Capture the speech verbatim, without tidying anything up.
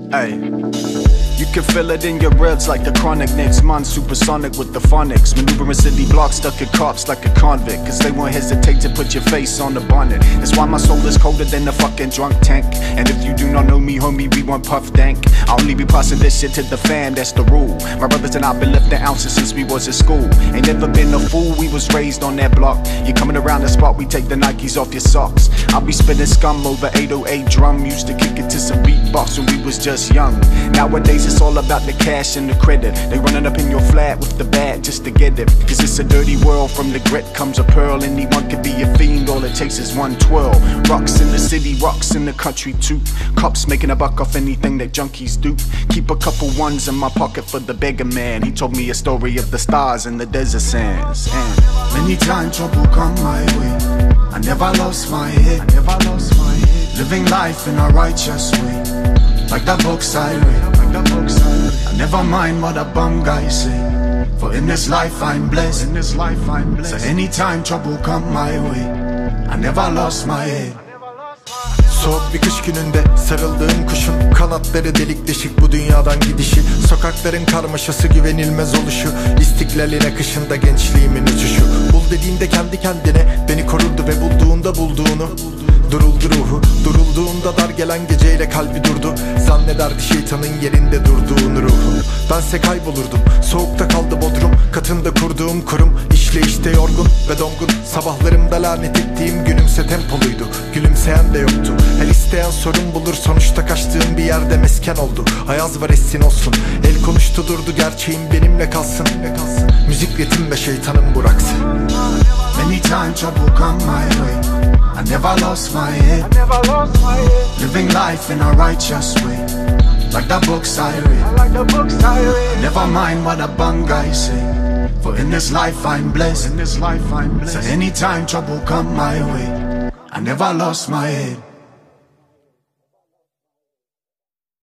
Ay. You can feel it in your ribs like the chronic. Next month, supersonic with the phonics. Maneuvering city blocks, stuck at cops like a convict. Cause they won't hesitate to put your face on the bonnet. That's why my soul is colder than a fucking drunk tank. And if you do not know me, homie, we want puff dank. I only be passing this shit to the fam, that's the rule. My brothers and I been lifting ounces since we was at school. Ain't never been a fool, we was raised on that block. You coming around the spot, we take the Nikes off your socks. I'll be spinning scum over eight oh eight drum. Used to kick it to some beatbox when we was just young. Nowadays it's all about the cash and the credit. They running up in your flat with the bat just to get it. Cause it's a dirty world, from the grit comes a pearl. Anyone could be a fiend, all it takes is one twirl. Rocks in the city, rocks in the country too. Cops making a buck off anything that junkies do. Keep a couple ones in my pocket for the beggar man. He told me a story of the stars and the desert sands. And many times trouble come my way, I never lost my head, I never lost my head. Living life in a righteous way, like the books I read, like the books I read. I never mind what a bum guy say, for in this life I'm blessed, in this life I'm blessed. So anytime trouble come my way, I never lost my head. Soğuk bir kış gününde sarıldığım kuşun kanatları delik deşik bu dünyadan gidişi. Sokakların karmaşası, güvenilmez oluşu, İstiklalin akışında gençliğimin uçuşu. Bul dediğinde kendi kendine beni korurdu ve bulduğunda bulduğunu. Duruldu ruhu, durulduğunda dar gelen geceyle kalbi durdu. Zannederdi şeytanın yerinde durduğunu ruhu. Bense kaybolurdum, soğukta kaldı bodrum. Katında kurduğum kurum, işleyişte yorgun ve dongun. Sabahlarımda lanet ettiğim günümse tempoluydu. Gülümseyen de yoktu. Her isteyen sorun bulur, sonuçta kaçtığım bir yerde mesken oldu. Ayaz var etsin olsun, el konuştu durdu, gerçeğim benimle kalsın. Müzik ritim ve şeytanım bıraksın. Many times trouble come my way, I never lost my head, I never lost my head. Living life in a righteous way, like the books I read, like the books I read. I never mind what a bum guy say, for in this life I'm blessed, in this life I'm blessed. So anytime trouble come my way, I never lost my head.